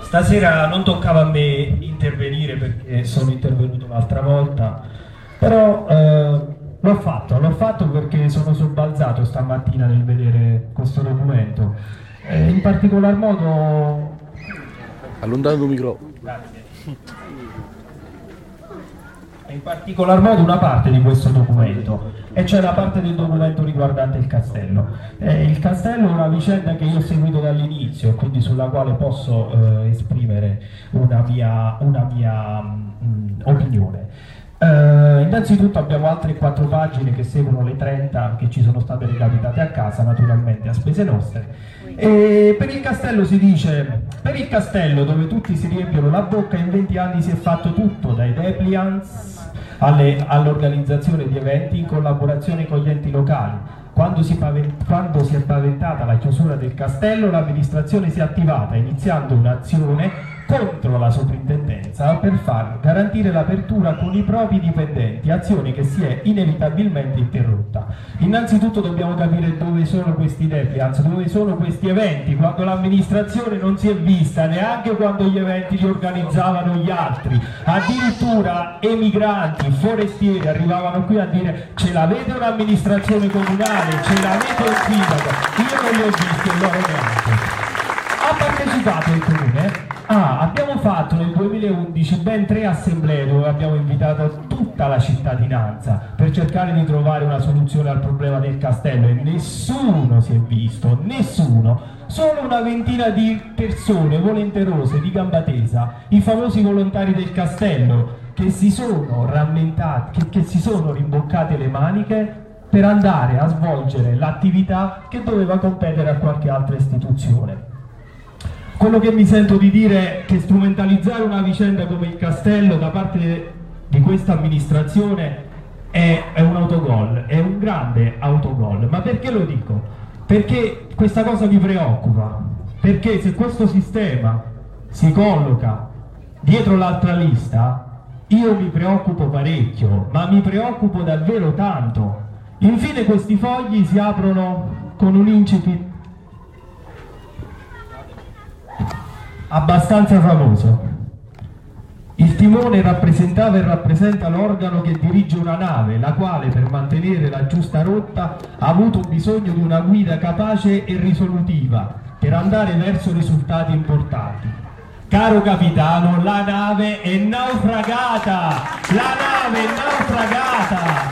Stasera non toccava a me intervenire perché sono intervenuto un'altra volta, però l'ho fatto perché sono sobbalzato stamattina nel vedere questo documento. In particolar modo... Allontano il microfono. Grazie. In particolar modo una parte di questo documento, e cioè la parte del documento riguardante il castello. Il castello è una vicenda che io ho seguito dall'inizio, quindi sulla quale posso esprimere una mia opinione. Innanzitutto abbiamo altre 4 pagine che seguono le 30 che ci sono state recapitate a casa, naturalmente a spese nostre. E per il castello si dice: per il castello dove tutti si riempiono la bocca, in 20 anni si è fatto tutto, dai dépliants all'organizzazione di eventi in collaborazione con gli enti locali. Quando si è paventata la chiusura del castello, l'amministrazione si è attivata iniziando un'azione contro la soprintendenza per far garantire l'apertura con i propri dipendenti, azione che si è inevitabilmente interrotta. Innanzitutto dobbiamo capire dove sono questi dépliants, dove sono questi eventi, quando l'amministrazione non si è vista neanche quando gli eventi li organizzavano gli altri. Addirittura emigranti, forestieri arrivavano qui a dire: ce l'avete un'amministrazione comunale, ce l'avete un sindaco. Io non li ho visti e loro neanche. Ha partecipato il comune. Abbiamo fatto nel 2011 ben 3 assemblee dove abbiamo invitato tutta la cittadinanza per cercare di trovare una soluzione al problema del castello, e nessuno si è visto, nessuno. Solo una ventina di persone volenterose di gamba tesa, i famosi volontari del castello, che si sono rammentati, che si sono rimboccate le maniche per andare a svolgere l'attività che doveva competere a qualche altra istituzione. Quello che mi sento di dire è che strumentalizzare una vicenda come il castello da parte di questa amministrazione è un autogol, è un grande autogol. Ma perché lo dico? Perché questa cosa mi preoccupa, perché se questo sistema si colloca dietro l'altra lista, io mi preoccupo parecchio, ma mi preoccupo davvero tanto. Infine questi fogli si aprono con un incipit abbastanza famoso. Il timone rappresentava e rappresenta l'organo che dirige una nave, la quale per mantenere la giusta rotta ha avuto bisogno di una guida capace e risolutiva per andare verso risultati importanti. Caro capitano, la nave è naufragata! La nave è naufragata!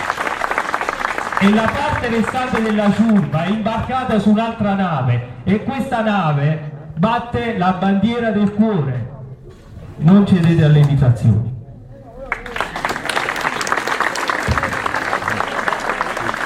E la parte restante della ciurma è imbarcata su un'altra nave, e questa nave batte la bandiera del cuore. Non cedete alle invitazioni.